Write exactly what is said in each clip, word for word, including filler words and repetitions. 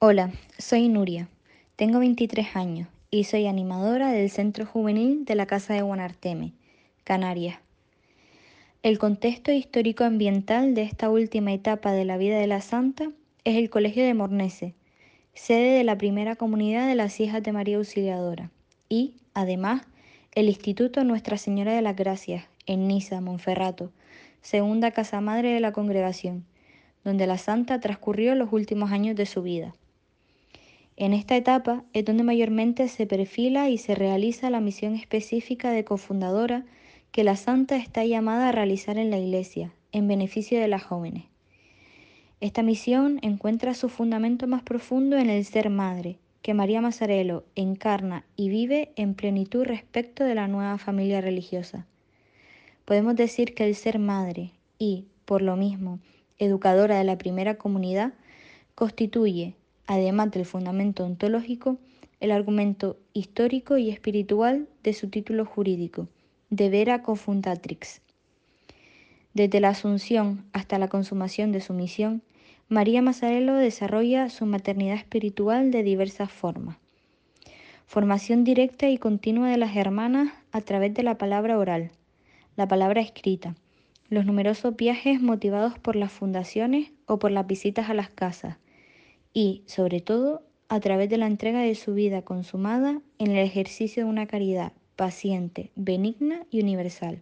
Hola, soy Nuria, tengo veintitrés años y soy animadora del Centro Juvenil de la Casa de Guanarteme, Canarias. El contexto histórico-ambiental de esta última etapa de la vida de la Santa es el Colegio de Mornese, sede de la primera comunidad de las Hijas de María Auxiliadora, y, además, el Instituto Nuestra Señora de las Gracias, en Niza, Monferrato, segunda casa madre de la congregación, donde la Santa transcurrió los últimos años de su vida. En esta etapa es donde mayormente se perfila y se realiza la misión específica de cofundadora que la Santa está llamada a realizar en la Iglesia, en beneficio de las jóvenes. Esta misión encuentra su fundamento más profundo en el ser madre, que María Mazzarello encarna y vive en plenitud respecto de la nueva familia religiosa. Podemos decir que el ser madre y, por lo mismo, educadora de la primera comunidad, constituye, además del fundamento ontológico, el argumento histórico y espiritual de su título jurídico, de vera cofundatrix. Desde la asunción hasta la consumación de su misión, María Mazzarello desarrolla su maternidad espiritual de diversas formas. Formación directa y continua de las hermanas a través de la palabra oral, la palabra escrita, los numerosos viajes motivados por las fundaciones o por las visitas a las casas, y, sobre todo, a través de la entrega de su vida consumada en el ejercicio de una caridad paciente, benigna y universal.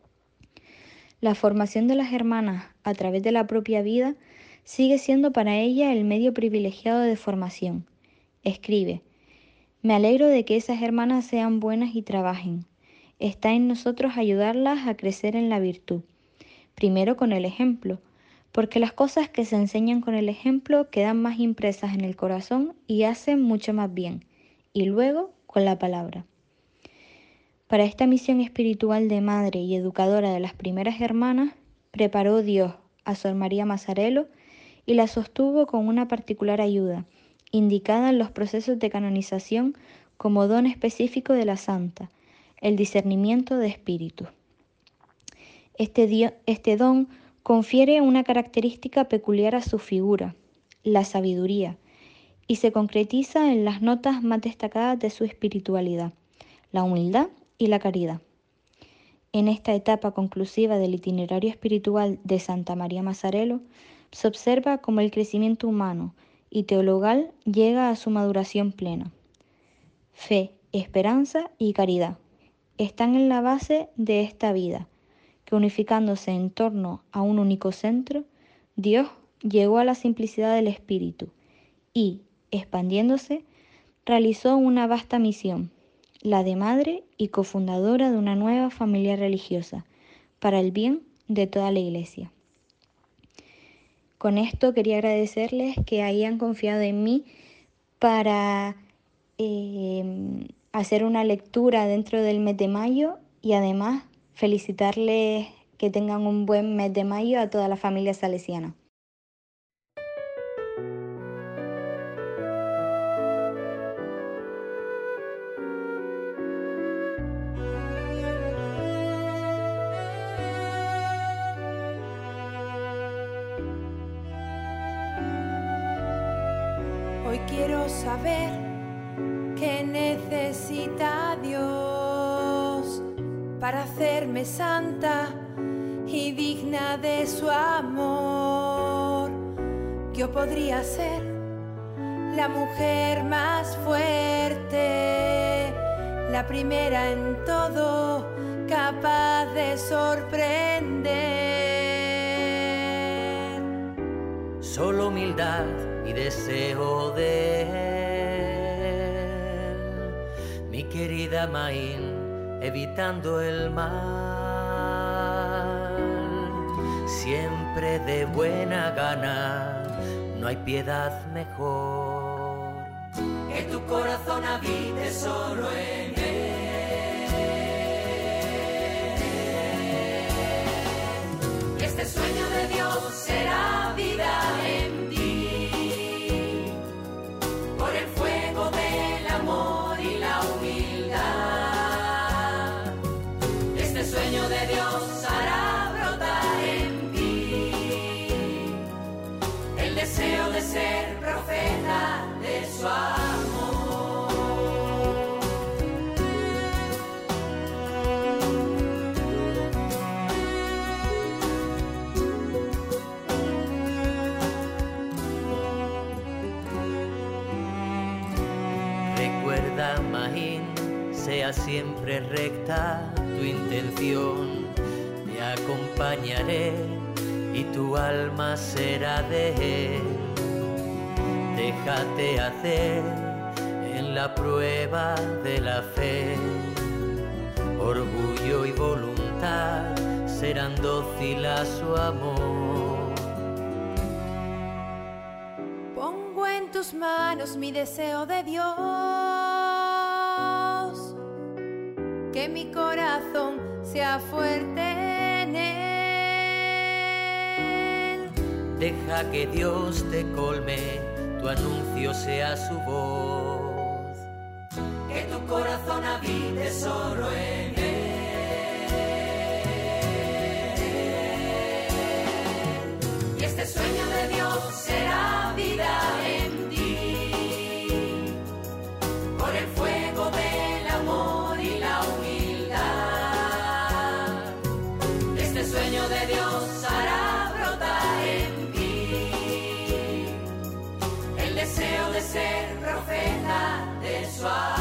La formación de las hermanas a través de la propia vida sigue siendo para ella el medio privilegiado de formación. Escribe: «Me alegro de que esas hermanas sean buenas y trabajen. Está en nosotros ayudarlas a crecer en la virtud. Primero con el ejemplo, porque las cosas que se enseñan con el ejemplo quedan más impresas en el corazón y hacen mucho más bien, y luego con la palabra». Para esta misión espiritual de madre y educadora de las primeras hermanas, preparó Dios a Sor María Mazzarello y la sostuvo con una particular ayuda, indicada en los procesos de canonización como don específico de la Santa, el discernimiento de espíritu. Este, dio, este don confiere una característica peculiar a su figura, la sabiduría, y se concretiza en las notas más destacadas de su espiritualidad, la humildad y la caridad. En esta etapa conclusiva del itinerario espiritual de Santa María Mazzarello, se observa cómo el crecimiento humano y teologal llega a su maduración plena. Fe, esperanza y caridad están en la base de esta vida, que unificándose en torno a un único centro, Dios llegó a la simplicidad del espíritu y, expandiéndose, realizó una vasta misión, la de madre y cofundadora de una nueva familia religiosa, para el bien de toda la Iglesia. Con esto quería agradecerles que hayan confiado en mí para eh, hacer una lectura dentro del mes de mayo y además felicitarles que tengan un buen mes de mayo a toda la familia salesiana. Hoy quiero saber qué necesita Dios para hacerme santa y digna de su amor. Yo podría ser la mujer más fuerte, la primera en todo, capaz de sorprender. Solo humildad y deseo de él, mi querida Maín, evitando el mal, siempre de buena gana, no hay piedad mejor. Que tu corazón habite solo en él, y este sueño de Dios será vida en ti. Ser profeta Recuerda, Mahín, sea siempre recta tu intención. Te acompañaré y tu alma será de él. Déjate hacer en la prueba de la fe. Orgullo y voluntad serán dócil a su amor. Pongo en tus manos mi deseo de Dios, que mi corazón sea fuerte en él. Deja que Dios te colme, tu anuncio sea su voz. Que tu corazón habite solo en él. Y este sueño de Dios será vida en ti, por el fuego del amor y la humildad. Este sueño de Dios hará brotar en ti el deseo de ser profeta de su amor.